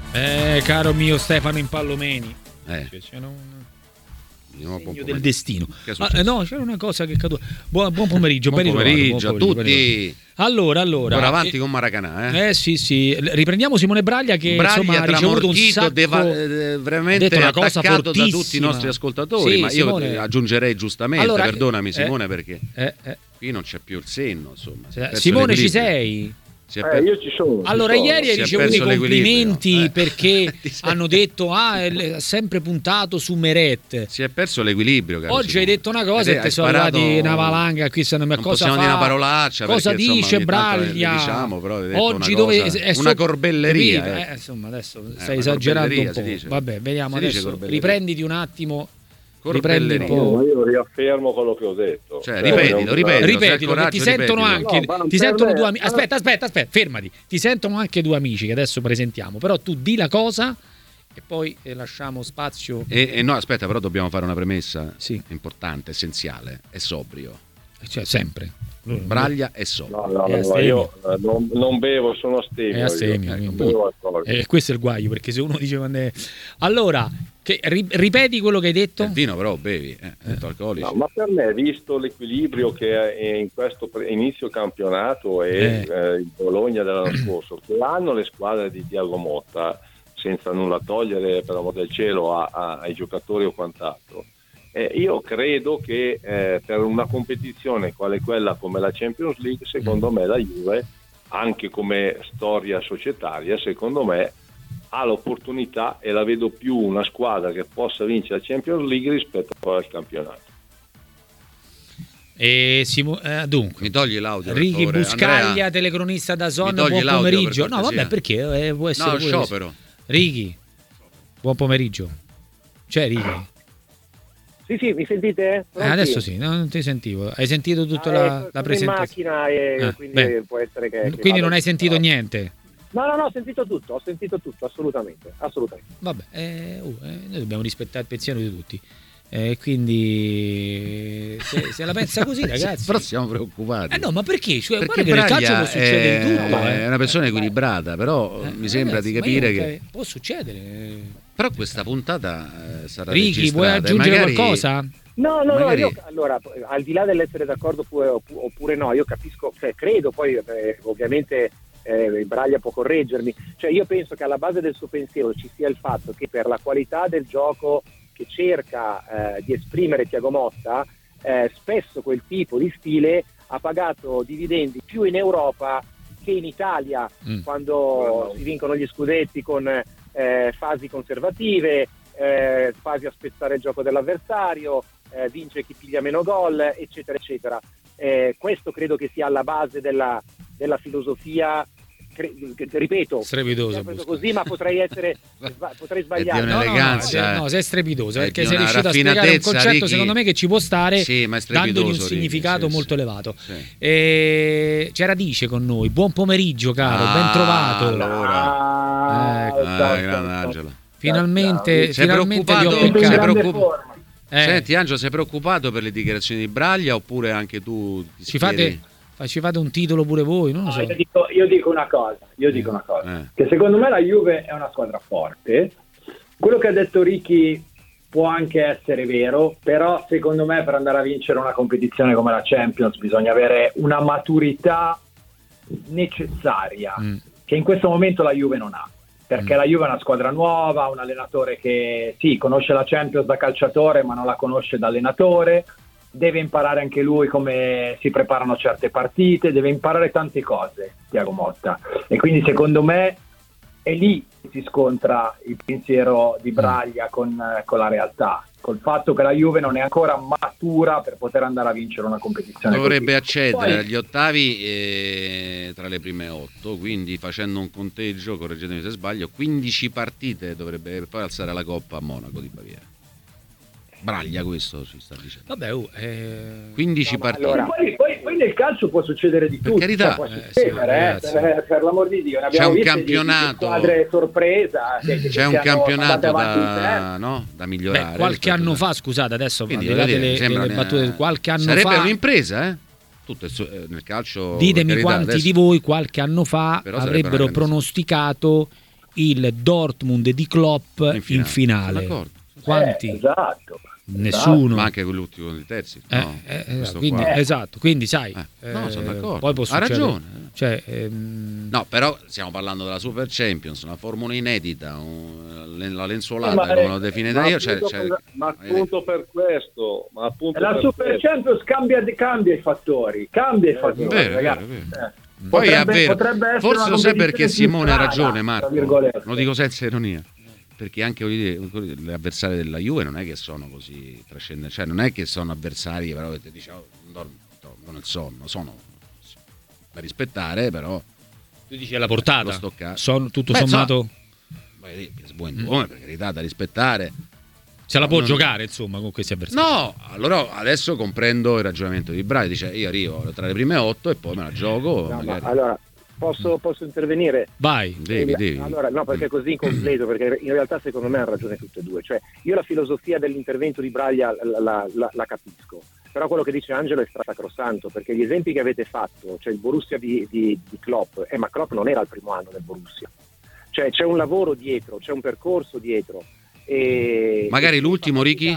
Caro mio Stefano Impallomeni. C'era un segno del destino. No, c'era una cosa che è caduta. Buon pomeriggio. Buon pomeriggio a tutti. Allora avanti con Maracanã. Sì. Riprendiamo Simone Braglia che insomma ha ricevuto un sacco veramente attaccato da tutti i nostri ascoltatori. Sì, ma Simone... io aggiungerei giustamente, allora, perdonami Simone, perché qui non c'è più il senno, insomma. Simone, ci sei? Io ci sono. Allora, ieri hai ricevuto i complimenti perché hanno detto ha sempre puntato su Meret. Si è perso l'equilibrio, caro oggi Simone. Hai detto una cosa e ti sono arrivati una valanga qui, non cosa possiamo fa, dire una parolaccia cosa perché, dice insomma, Braglia, diciamo, però oggi una dove cosa, è una corbelleria, insomma adesso stai esagerando un po'. Vabbè, vediamo adesso, riprenditi un attimo. Riprendi un po'. Io riaffermo quello che ho detto. Ripetilo, che ti sentono anche. Ti sentono due amici. Aspetta, fermati. Ti sentono anche due amici che adesso presentiamo. Però tu di la cosa e poi lasciamo spazio. No, aspetta, però dobbiamo fare una premessa importante, essenziale. È sobrio. Cioè, sempre. Braglia è sobrio. No, io non bevo, sono astemio. È astemio. Questo è il guaio, perché se uno dice allora, ripeti quello che hai detto. Il vino però bevi, alcolici. No, ma per me, visto l'equilibrio che è in questo inizio campionato e il Bologna dell'anno scorso, che hanno le squadre di Thiago Motta, senza nulla togliere per amor del cielo ai giocatori o quant'altro, io credo che per una competizione quale quella come la Champions League, secondo me la Juve, anche come storia societaria, secondo me ha l'opportunità e la vedo più una squadra che possa vincere la Champions League rispetto al campionato. Dunque mi togli l'audio, Righi Buscaglia, Andrea, telecronista da Zon, buon pomeriggio. No, vabbè, perché può essere sciopero. Righi, buon pomeriggio. C'è Righi? Sì, mi sentite? Adesso sì, non ti sentivo. Hai sentito tutta la presentazione? In macchina quindi può essere che quindi non hai sentito niente? No, ho sentito tutto, assolutamente. Vabbè, noi dobbiamo rispettare il pensiero di tutti. Quindi se la pensa così, ragazzi. Però siamo preoccupati. No, ma perché? Perché nel calcio può succedere di tutto. È una persona equilibrata, però mi sembra di capire che può succedere. Però questa puntata sarà Righi, registrata. Vuoi aggiungere qualcosa? No, io, allora, al di là dell'essere d'accordo oppure no, io capisco, credo, poi ovviamente Braglia può correggermi, cioè io penso che alla base del suo pensiero ci sia il fatto che per la qualità del gioco che cerca di esprimere Thiago Motta, spesso quel tipo di stile ha pagato dividendi più in Europa che in Italia, quando si vincono gli scudetti con fasi conservative, fasi a spezzare il gioco dell'avversario, vince chi piglia meno gol, eccetera eccetera. Questo credo che sia alla base della filosofia, ripeto, strepitoso così, ma potrei sbagliare. È di un'eleganza, no, sei strepitoso, perché sei riuscito a spiegare un concetto, Righi, secondo me, che ci può stare, dandogli un significato molto elevato. C'è Radice con noi. Buon pomeriggio, caro, ben trovato. Grande Angelo. Finalmente sei preoccupato. Senti Angelo, sei preoccupato per le dichiarazioni di Braglia oppure anche tu ci fate un titolo pure voi? Non lo so. Io dico una cosa, che secondo me la Juve è una squadra forte. Quello che ha detto Ricky può anche essere vero, però secondo me per andare a vincere una competizione come la Champions bisogna avere una maturità necessaria che in questo momento la Juve non ha, perché la Juve è una squadra nuova, un allenatore che sì, conosce la Champions da calciatore ma non la conosce da allenatore, deve imparare anche lui come si preparano certe partite, deve imparare tante cose Thiago Motta, e quindi secondo me è lì che si scontra il pensiero di Braglia con la realtà, col fatto che la Juve non è ancora matura per poter andare a vincere una competizione. Dovrebbe accedere agli ottavi tra le prime 8, quindi facendo un conteggio, correggetemi se sbaglio, 15 partite dovrebbe poi alzare la Coppa a Monaco di Baviera. Braglia questo ci sta dicendo. Vabbè, 15 partite. Allora, poi nel calcio può succedere di tutto. Per carità, può succedere, per l'amor di Dio. Ne abbiamo c'è un viste campionato, di squadre sorpresa. C'è un campionato da migliorare. Qualche anno fa, scusate, adesso le battute, qualche anno sarebbe fa un'impresa, Tutto nel calcio. Ditemi quanti di voi qualche anno fa avrebbero pronosticato il Dortmund di Klopp in finale. Quanti? Esatto. Nessuno, ma anche quell'ultimo di terzi. Quindi, esatto, quindi sai, no, sono d'accordo. Poi può ha ragione. Cioè, no, però stiamo parlando della Super Champions, una formula inedita, la lenzuolata come l'ho definita io. Ma appunto per questo. La Super Champions cambia i fattori. Ragazzi. Poi forse lo sai perché Simone ha ragione, Marco. Lo dico senza ironia. Perché anche le avversarie della Juve non è che sono così trascendenti, cioè non è che sono avversari però ti dice non il sonno, sono da rispettare, però tu dici la portata, sono tutto sommato per carità, da rispettare, se la può giocare insomma con questi avversari. No, allora adesso comprendo il ragionamento di Brai, dice io arrivo tra le prime 8 e poi me la gioco, magari. Allora posso intervenire? Vai. Devi. Allora, no, perché così completo, perché in realtà secondo me hanno ragione tutte e due. Cioè, io la filosofia dell'intervento di Braglia la capisco, però quello che dice Angelo è sacrosanto, perché gli esempi che avete fatto, cioè il Borussia di Klopp, ma Klopp non era il primo anno del Borussia. Cioè c'è un lavoro dietro, c'è un percorso dietro. Magari l'ultimo, Ricky?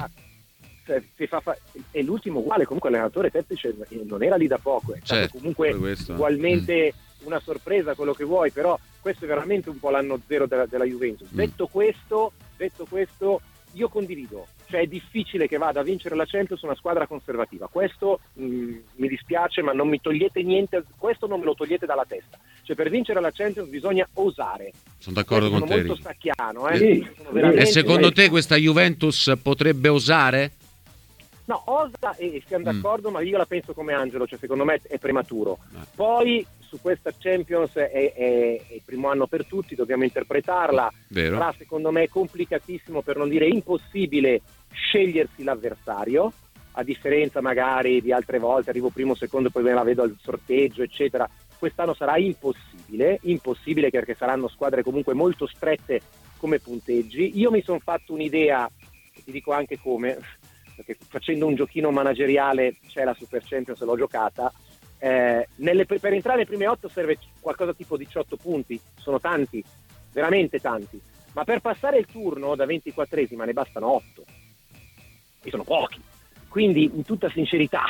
E l'ultimo uguale, comunque l'allenatore tecnico non era lì da poco, è stato comunque ugualmente una sorpresa, quello che vuoi, però questo è veramente un po' l'anno zero della Juventus. Detto questo, io condivido, cioè è difficile che vada a vincere la Champions una squadra conservativa, questo mi dispiace, ma non mi togliete niente, questo non me lo togliete dalla testa, cioè per vincere la Champions bisogna osare. Sono d'accordo con te. Sono molto stacchiano, E secondo te questa Juventus potrebbe osare? No, osa e siamo d'accordo, ma io la penso come Angelo, cioè secondo me è prematuro. Poi su questa Champions è il primo anno per tutti, dobbiamo interpretarla. Vero. Sarà secondo me complicatissimo, per non dire impossibile, scegliersi l'avversario, a differenza magari di altre volte, arrivo primo, secondo, poi me la vedo al sorteggio, eccetera. Quest'anno sarà impossibile perché saranno squadre comunque molto strette come punteggi. Io mi sono fatto un'idea, ti dico anche come, perché facendo un giochino manageriale c'è la Super Champions, l'ho giocata, per entrare nei prime 8 serve qualcosa tipo 18 punti, sono tanti, veramente tanti, ma per passare il turno da 24esima ne bastano 8 e sono pochi, quindi in tutta sincerità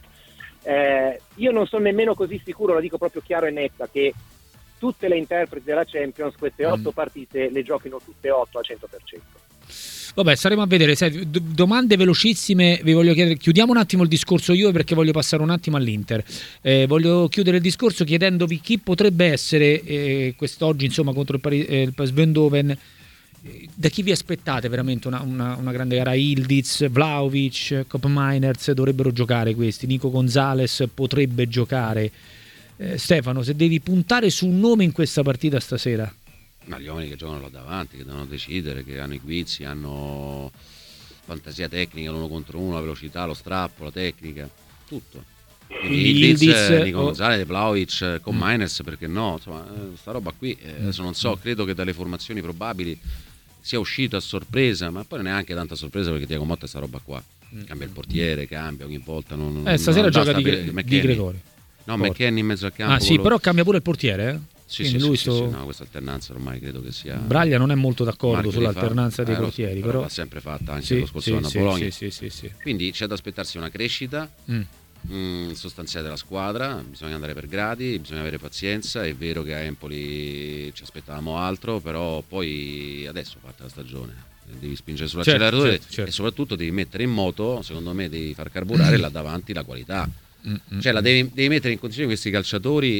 io non sono nemmeno così sicuro, lo dico proprio chiaro e netta, che tutte le interpreti della Champions queste 8 partite le giochino tutte 8 al 100%. Vabbè, staremo a vedere. Domande velocissime, vi voglio chiedere. Chiudiamo un attimo il discorso io perché voglio passare un attimo all'Inter. Voglio chiudere il discorso chiedendovi chi potrebbe essere quest'oggi, insomma, contro il PSV Eindhoven. Da chi vi aspettate veramente una grande gara? Ildiz, Vlahovic, Koopmeiners dovrebbero giocare questi. Nico Gonzalez potrebbe giocare. Stefano, se devi puntare su un nome in questa partita stasera. Ma gli uomini che giocano là davanti, che devono decidere, che hanno i guizzi, hanno fantasia tecnica, l'uno contro uno, la velocità, lo strappo, la tecnica, tutto. Quindi Ildiz, Nico Gonzalez, Vlahovic, Koopmeiners, perché no? Insomma, sta roba qui, adesso non so, credo che dalle formazioni probabili sia uscito a sorpresa, ma poi neanche tanta sorpresa perché Thiago Motta è sta roba qua. Cambia il portiere, cambia ogni volta. Stasera gioca di Gregorio. No, McKennie in mezzo al campo. Sì, però cambia pure il portiere, Sì, no, questa alternanza ormai credo che sia. Braglia non è molto d'accordo sull'alternanza dei portieri, però l'ha sempre fatta anche lo scorso anno a Bologna. Sì. Quindi c'è da aspettarsi una crescita sostanziale della squadra, bisogna andare per gradi, bisogna avere pazienza. È vero che a Empoli ci aspettavamo altro, però poi adesso parte la stagione, devi spingere sull'acceleratore e soprattutto devi mettere in moto, secondo me devi far carburare là davanti la qualità. Cioè devi mettere in condizione questi calciatori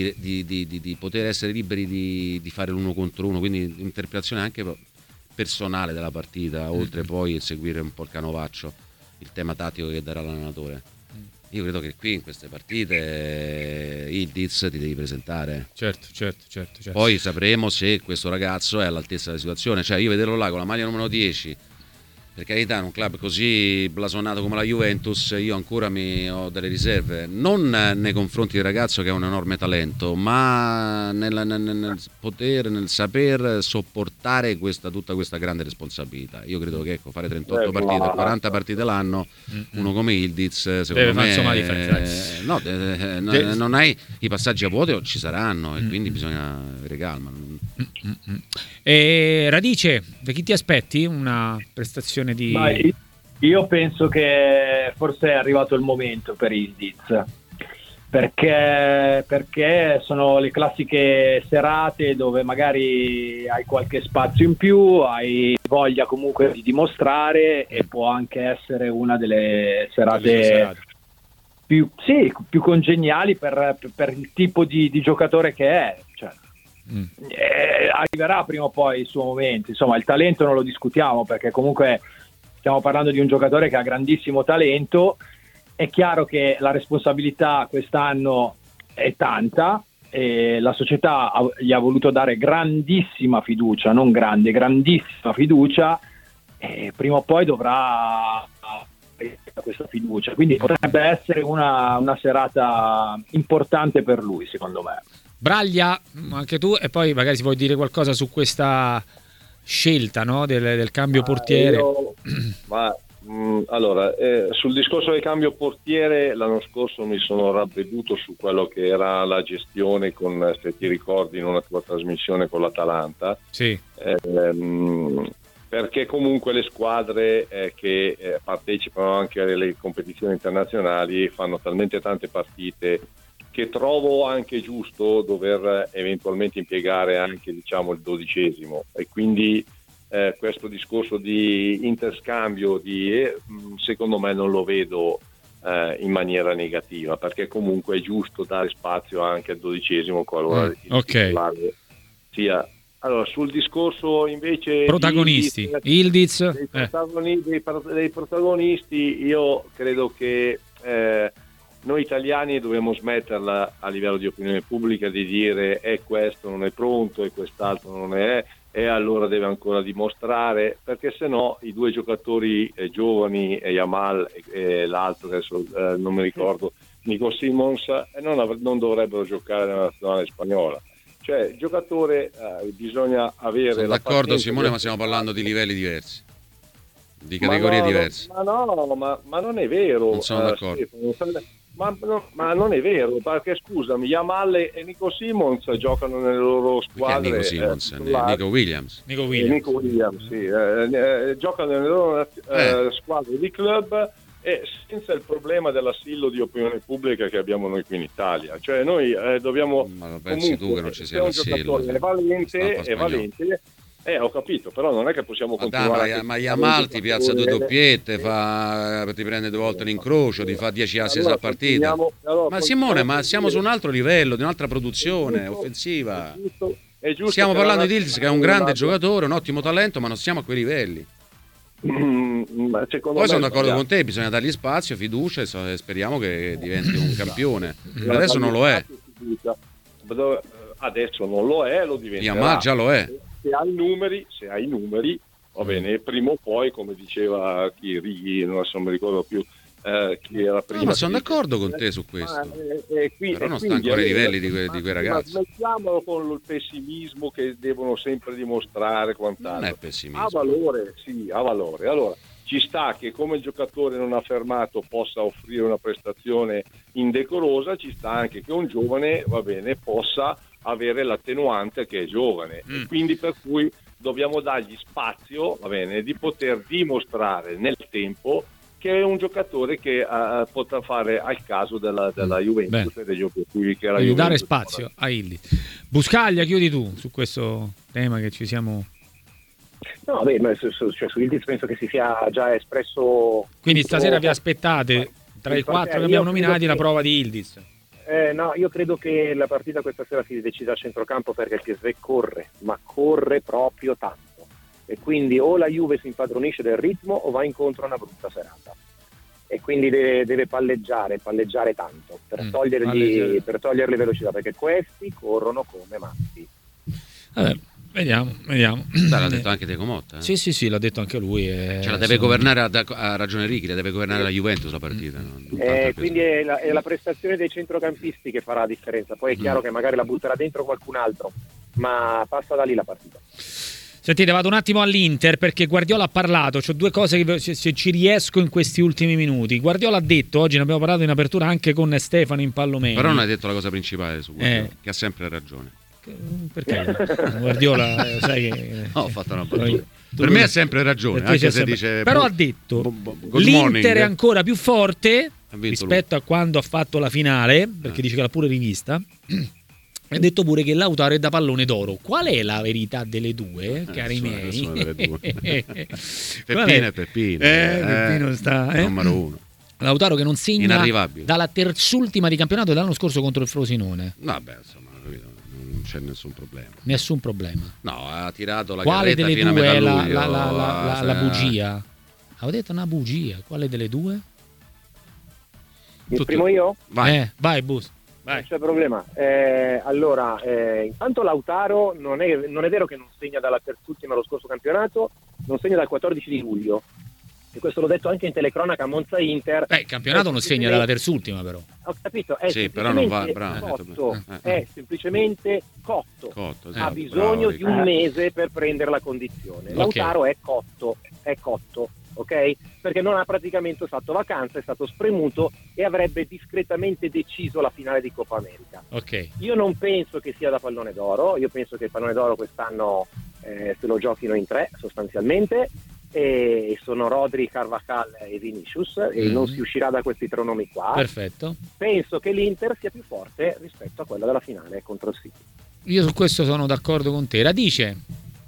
di poter essere liberi di fare l'uno contro uno, quindi interpretazione anche personale della partita, oltre poi seguire un po' il canovaccio, il tema tattico che darà l'allenatore. Io credo che qui in queste partite il Diz ti devi presentare. Certo. Poi sapremo se questo ragazzo è all'altezza della situazione, cioè io vederlo là con la maglia numero 10, per carità, in un club così blasonato come la Juventus, io ancora ho delle riserve, non nei confronti del ragazzo che ha un enorme talento, ma nel poter, nel saper sopportare tutta questa grande responsabilità. Io credo che fare 38 partite, 40 partite l'anno, uno come Ildiz, secondo me non hai i passaggi a vuoto, ci saranno, e quindi bisogna avere calma. E Radice, da chi ti aspetti una prestazione di... Io penso che forse è arrivato il momento per Ildiz, perché sono le classiche serate dove magari hai qualche spazio in più, hai voglia comunque di dimostrare, e può anche essere una delle serate più congeniali per il tipo di giocatore che è. Cioè, arriverà prima o poi il suo momento. Insomma, il talento non lo discutiamo, perché comunque stiamo parlando di un giocatore che ha grandissimo talento. È chiaro che la responsabilità quest'anno è tanta, e la società gli ha voluto dare grandissima fiducia, non grande, grandissima fiducia, e prima o poi dovrà questa fiducia, quindi potrebbe essere una serata importante per lui, secondo me. Braglia, anche tu, e poi magari si vuoi dire qualcosa su questa scelta, no, del cambio portiere. Allora, sul discorso del cambio portiere, l'anno scorso mi sono ravveduto su quello che era la gestione, con, se ti ricordi, in una tua trasmissione con l'Atalanta. Sì. Perché comunque le squadre che partecipano anche alle competizioni internazionali fanno talmente tante partite che trovo anche giusto dover eventualmente impiegare anche, diciamo, il 12esimo, e quindi questo discorso di interscambio secondo me non lo vedo in maniera negativa, perché comunque è giusto dare spazio anche al 12esimo qualora il titolare sia. Allora, sul discorso invece protagonisti, Ildiz, dei protagonisti, io credo che noi italiani dobbiamo smetterla a livello di opinione pubblica di dire questo non è pronto e quest'altro non è, e allora deve ancora dimostrare, perché sennò i due giocatori giovani, Yamal e l'altro che adesso non mi ricordo, Nico Simons, non dovrebbero giocare nella nazionale spagnola. Cioè, il giocatore bisogna avere. Sono d'accordo, Simone, ma stiamo parlando di livelli diversi, di categorie diverse. Ma non è vero. Non sono d'accordo. Ma non è vero, perché scusami, Yamal e Nico Simons giocano nelle loro squadre. Nico Simons, Nico Williams, sì, giocano nelle loro squadre di club, e senza il problema dell'assillo di opinione pubblica che abbiamo noi qui in Italia. Cioè noi dobbiamo, ma lo pensi tu che non ci sia l'assillo? È valente, ho capito, però non è che possiamo continuare. Ma Yamal ti piazza due doppiette, ti prende 2 volte l'incrocio, ti fa 10 assist a partita. Ma Simone, ma siamo su un altro livello, di un'altra produzione offensiva. Stiamo parlando di Ildiz, che è un grande giocatore, un ottimo talento, ma non siamo a quei livelli. Poi sono d'accordo con te, bisogna dargli spazio, fiducia, e speriamo che diventi un campione. Adesso non lo è. Adesso non lo è, lo diventerà. Yamal già lo è. Se hai numeri, va bene, prima o poi, come diceva Righi, non mi ricordo più chi era prima. No, ma sono d'accordo con te su questo. Però non sta ancora ai livelli di quei ragazzi. Ma smettiamolo con il pessimismo che devono sempre dimostrare, quant'altro. Non è pessimismo. Ha valore, sì, ha valore. Allora, ci sta che come il giocatore non affermato possa offrire una prestazione indecorosa, ci sta anche che un giovane, va bene, possa avere l'attenuante che è giovane, e quindi per cui dobbiamo dargli spazio, va bene, di poter dimostrare nel tempo che è un giocatore che potrà fare al caso della Juventus e degli obiettivi che era Juventus. Dare Juventus spazio a Ildiz. Buscaglia, chiudi tu su questo tema che ci siamo. No, beh, ma su Ildiz penso che si sia già espresso. Quindi stasera vi aspettate tra i 4 che abbiamo nominati la prova di Ildiz? No, io credo che la partita questa sera si decida a centrocampo, perché il PSV corre, ma corre proprio tanto, e quindi o la Juve si impadronisce del ritmo o va incontro a una brutta serata, e quindi deve palleggiare tanto per togliergli velocità, perché questi corrono come matti. Vabbè, vediamo. L'ha detto anche Deco Motta. Sì, l'ha detto anche lui. La deve governare, ha ragione Righi, la deve governare la Juventus la partita. Quindi è la prestazione dei centrocampisti che farà la differenza. Poi è chiaro che magari la butterà dentro qualcun altro, ma passa da lì la partita. Sentite, vado un attimo all'Inter, perché Guardiola ha parlato. C'ho 2 cose che se ci riesco in questi ultimi minuti. Guardiola ha detto, oggi ne abbiamo parlato in apertura anche con Stefano Impallomeni. Però non hai detto la cosa principale su Guardiola, che ha sempre ragione. Perché Guardiola sai che ho fatto una battuta. Per me ha sempre ragione, anche se dice però ha detto l'Inter è ancora più forte rispetto a quando ha fatto la finale, perché dice che l'ha pure rivista. Ha detto pure che Lautaro è da pallone d'oro. Qual è la verità delle due, cari miei? Peppino e Peppino. Peppino sta, numero uno. Lautaro che non segna Inarrivabile. dalla terzultima di campionato dell'anno scorso contro il Frosinone. Vabbè, insomma, non c'è nessun problema. Nessun problema. No, ha tirato la quale carretta delle fino due a è metà luglio. la bugia? Avevo detto una bugia. Quale delle due? Primo io? Vai Bus. Vai. Non c'è problema. Allora, intanto Lautaro non è vero che non segna dalla terzultima lo scorso campionato, non segna dal 14 di luglio. E questo l'ho detto anche in telecronaca a Monza Inter. Il campionato non segna dalla terzultima, però. Ho capito, però non va, è semplicemente cotto. Ha bisogno di un mese per prendere la condizione. Lautaro è cotto, ok? Perché non ha praticamente fatto vacanza, è stato spremuto e avrebbe discretamente deciso la finale di Coppa America. Ok. Io non penso che sia da pallone d'oro, io penso che il pallone d'oro quest'anno se lo giochino in 3 sostanzialmente, e sono Rodri, Carvajal e Vinicius, e non si uscirà da questi 3 nomi qua. Perfetto. Penso che l'Inter sia più forte rispetto a quella della finale contro il City. Io su questo sono d'accordo con te. Radice?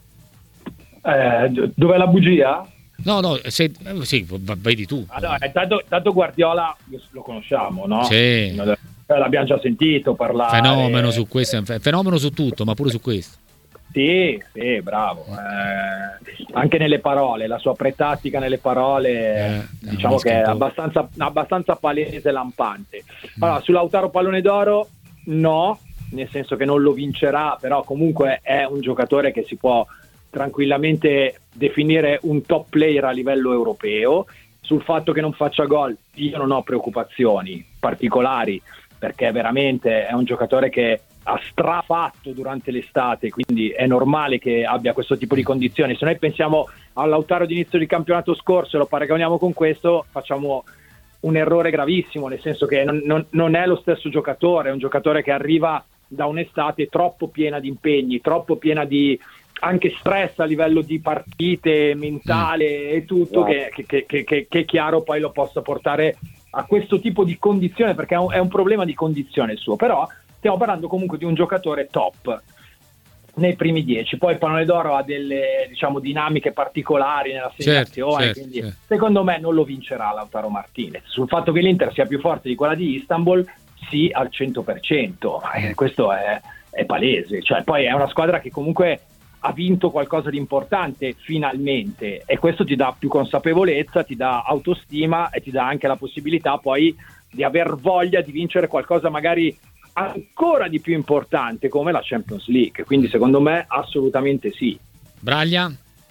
Dov'è la bugia? No, sì, vedi tu. Allora, tanto Guardiola lo conosciamo, no? Sì. L'abbiamo già sentito parlare. Fenomeno su questo, fenomeno su tutto, ma pure su questo. Sì, bravo. Anche nelle parole, la sua pretattica nelle parole, diciamo che è abbastanza palese e lampante. Allora, su Lautaro pallone d'oro, no, nel senso che non lo vincerà, però comunque è un giocatore che si può tranquillamente definire un top player a livello europeo. Sul fatto che non faccia gol io non ho preoccupazioni particolari, perché veramente è un giocatore che ha strafatto durante l'estate, quindi è normale che abbia questo tipo di condizioni. Se noi pensiamo al Lautaro di inizio di campionato scorso e lo paragoniamo con questo, facciamo un errore gravissimo, nel senso che non è lo stesso giocatore, è un giocatore che arriva da un'estate troppo piena di impegni, troppo piena di anche stress a livello di partite, mentale e tutto, che è chiaro poi lo possa portare a questo tipo di condizione, perché è un problema di condizione il suo. Però stiamo parlando comunque di un giocatore top nei primi 10, poi il pallone d'oro ha delle, diciamo, dinamiche particolari nella segnazione, quindi secondo me non lo vincerà Lautaro Martinez. Sul fatto che l'Inter sia più forte di quella di Istanbul, sì, al 100%, questo è palese. Cioè, poi è una squadra che comunque ha vinto qualcosa di importante finalmente, e questo ti dà più consapevolezza, ti dà autostima e ti dà anche la possibilità poi di aver voglia di vincere qualcosa magari ancora di più importante come la Champions League. Quindi secondo me assolutamente sì. Braglia?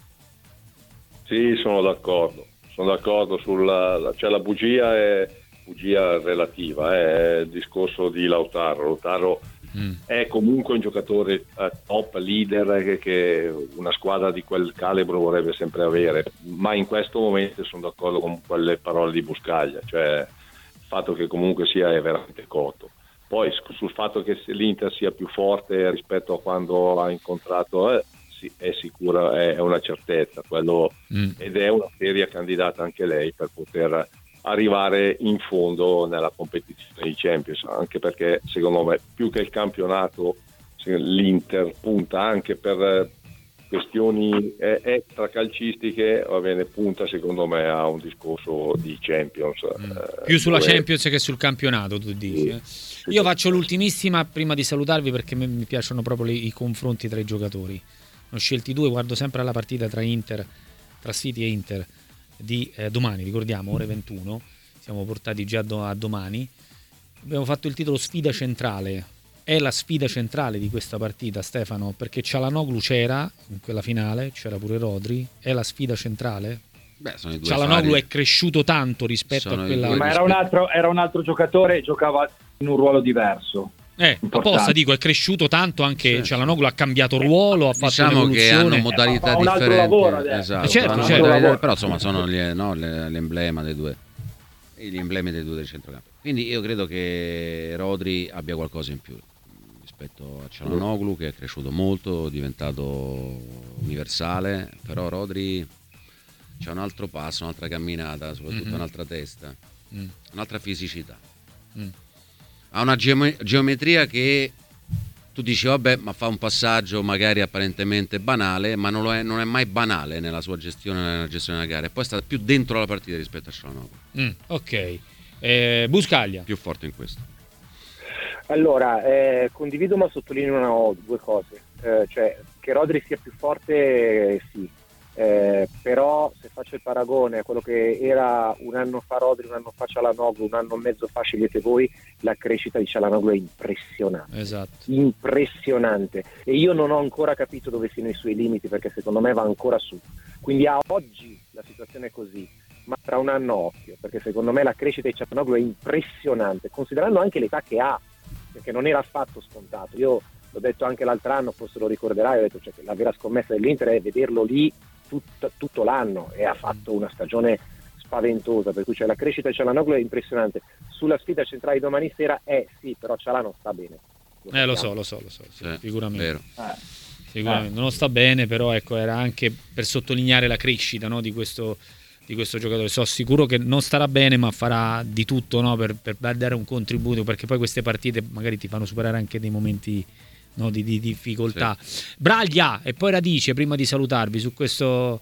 Sì, sono d'accordo sulla, cioè la bugia è bugia relativa, è il discorso di Lautaro è comunque un giocatore top, leader, che una squadra di quel calibro vorrebbe sempre avere, ma in questo momento sono d'accordo con quelle parole di Buscaglia, cioè il fatto che comunque sia è veramente cotto. Poi sul fatto che l'Inter sia più forte rispetto a quando ha incontrato, sì, è sicura, è una certezza quello, ed è una seria candidata anche lei per poter arrivare in fondo nella competizione di Champions, anche perché secondo me più che il campionato l'Inter punta anche per questioni extracalcistiche, va bene, punta secondo me a un discorso di Champions, più sulla Champions che sul campionato, tu dici. Io faccio l'ultimissima prima di salutarvi, perché mi piacciono proprio i confronti tra i giocatori. Ne ho scelti 2, guardo sempre alla partita tra City e Inter di domani, ricordiamo, ore 21, siamo portati già a domani. Abbiamo fatto il titolo sfida centrale. È la sfida centrale di questa partita, Stefano, perché Çalhanoğlu c'era in quella finale, c'era pure Rodri. È la sfida centrale? Sono i due Çalhanoğlu è cresciuto tanto rispetto a quella... Ma era un altro giocatore, giocava in un ruolo diverso. Apposta dico, è cresciuto tanto anche Çalhanoğlu, ha cambiato ruolo, ha fatto diciamo che hanno modalità differenti, esatto, certo. Però insomma sono l'emblema dei due, gli emblemi dei due del centrocampo, quindi io credo che Rodri abbia qualcosa in più rispetto a Çalhanoğlu, che è cresciuto molto, è diventato universale, però Rodri c'è un altro passo, un'altra camminata, soprattutto un'altra testa, un'altra fisicità. Ha una geometria che tu dici vabbè, ma fa un passaggio magari apparentemente banale, ma non è mai banale nella sua gestione, nella gestione della gara, e poi sta più dentro la partita rispetto a Çalhanoğlu. Ok. Buscaglia. Più forte in questo. Allora, condivido ma sottolineo due cose. Cioè, che Rodri sia più forte, sì. Però se faccio il paragone a quello che era un anno fa Rodri, un anno fa Çalhanoğlu, un anno e mezzo fa scegliete voi, la crescita di Çalhanoğlu è impressionante. Esatto. Impressionante. E io non ho ancora capito dove siano i suoi limiti, perché secondo me va ancora su. Quindi a oggi la situazione è così, ma tra un anno occhio, perché secondo me la crescita di Çalhanoğlu è impressionante, considerando anche l'età che ha, perché non era affatto scontato. Io l'ho detto anche l'altro anno, forse lo ricorderai, ho detto che la vera scommessa dell'Inter è vederlo lì tutto l'anno, e ha fatto una stagione spaventosa, per cui la crescita di Çalhanoğlu è impressionante. Sulla sfida centrale domani sera sì, però Çalhanoğlu non sta bene. Lo so, sì, sicuramente. Vero. Sicuramente non sta bene, però ecco, era anche per sottolineare la crescita, no, di questo giocatore. So sicuro che non starà bene, ma farà di tutto, no, per dare un contributo, perché poi queste partite magari ti fanno superare anche dei momenti, no, di difficoltà. Sì. Braglia e poi Radice, prima di salutarvi su questo.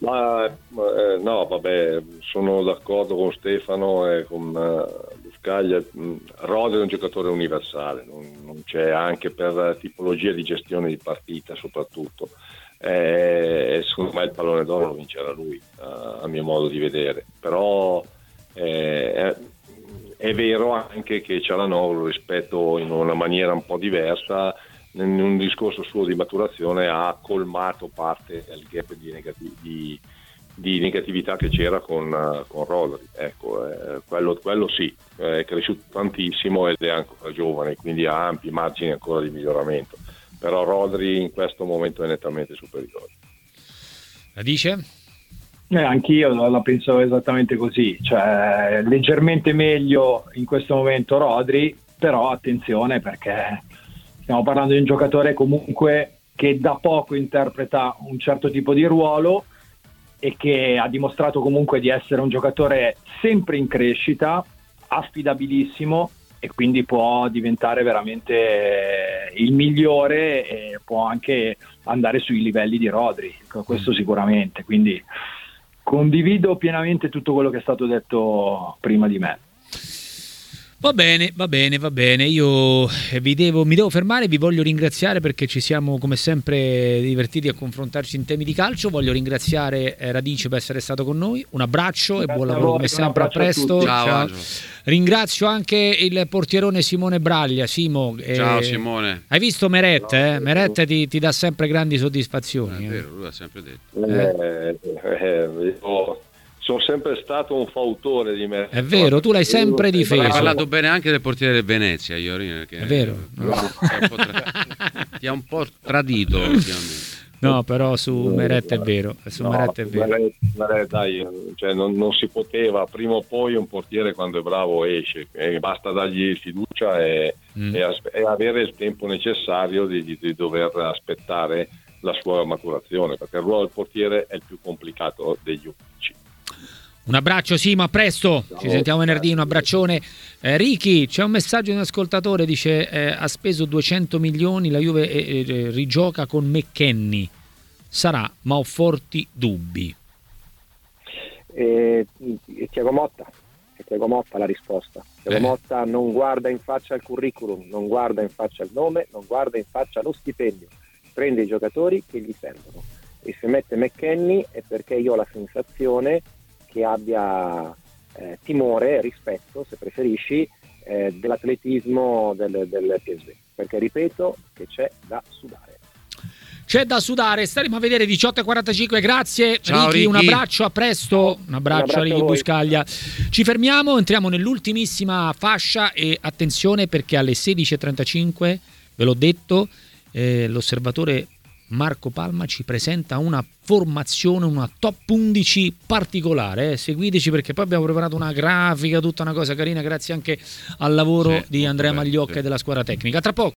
No, vabbè, sono d'accordo con Stefano e con Buscaglia. Rodri è un giocatore universale, non c'è, anche per tipologia di gestione di partita soprattutto. Secondo me il pallone d'oro lo vincerà lui, a mio modo di vedere, però è vero anche che Çalhanoğlu, rispetto in una maniera un po' diversa, in un discorso suo di maturazione, ha colmato parte del gap di negatività che c'era con Rodri. Ecco, quello sì, è cresciuto tantissimo ed è ancora giovane, quindi ha ampi margini ancora di miglioramento, però Rodri in questo momento è nettamente superiore. La dice? Anch'io la penso esattamente così, cioè leggermente meglio in questo momento Rodri, però attenzione, perché stiamo parlando di un giocatore comunque che da poco interpreta un certo tipo di ruolo e che ha dimostrato comunque di essere un giocatore sempre in crescita, affidabilissimo, e quindi può diventare veramente il migliore e può anche andare sui livelli di Rodri, questo sicuramente. Quindi condivido pienamente tutto quello che è stato detto prima di me. Va bene. Io mi devo fermare, vi voglio ringraziare perché ci siamo come sempre divertiti a confrontarci in temi di calcio. Voglio ringraziare Radice per essere stato con noi. Un abbraccio. Grazie, e buon lavoro come sempre, a presto. Ciao. Ringrazio anche il portierone Simone Braglia. Simo, ciao Simone. Hai visto Meret? Meret ti dà sempre grandi soddisfazioni. È vero, lui ha sempre detto. Sono sempre stato un fautore di me. È vero, tu l'hai sempre difeso. Hai parlato bene anche del portiere del Venezia, Iorino, che è vero. Ti ha un po' tradito ultimamente. No, però su Meret è vero. Dai, cioè non si poteva. Prima o poi un portiere, quando è bravo, esce. Basta dargli fiducia e avere il tempo necessario di dover aspettare la sua maturazione, perché il ruolo del portiere è il più complicato degli 11. Un abbraccio Simo, a presto. Ciao. Ci sentiamo venerdì, un abbraccione. Ricky, c'è un messaggio di un ascoltatore, dice ha speso 200 milioni, la Juve rigioca con McKennie. Sarà, ma ho forti dubbi. Thiago Motta la risposta. Thiago Motta non guarda in faccia il curriculum, non guarda in faccia il nome, non guarda in faccia lo stipendio, prende i giocatori che gli servono, e se mette McKennie è perché io ho la sensazione che abbia timore, rispetto, se preferisci, dell'atletismo del PSV, perché ripeto che c'è da sudare. Staremo a vedere 18:45. Grazie. Ciao, Ricky, un abbraccio, a presto. Un abbraccio a Ricky Buscaglia. Ci fermiamo, entriamo nell'ultimissima fascia e attenzione perché alle 16:35, ve l'ho detto, l'osservatore Marco Palma ci presenta una formazione, una top 11 particolare. Seguiteci perché poi abbiamo preparato una grafica, tutta una cosa carina, grazie anche al lavoro di Andrea Magliocca e della squadra tecnica. Tra poco.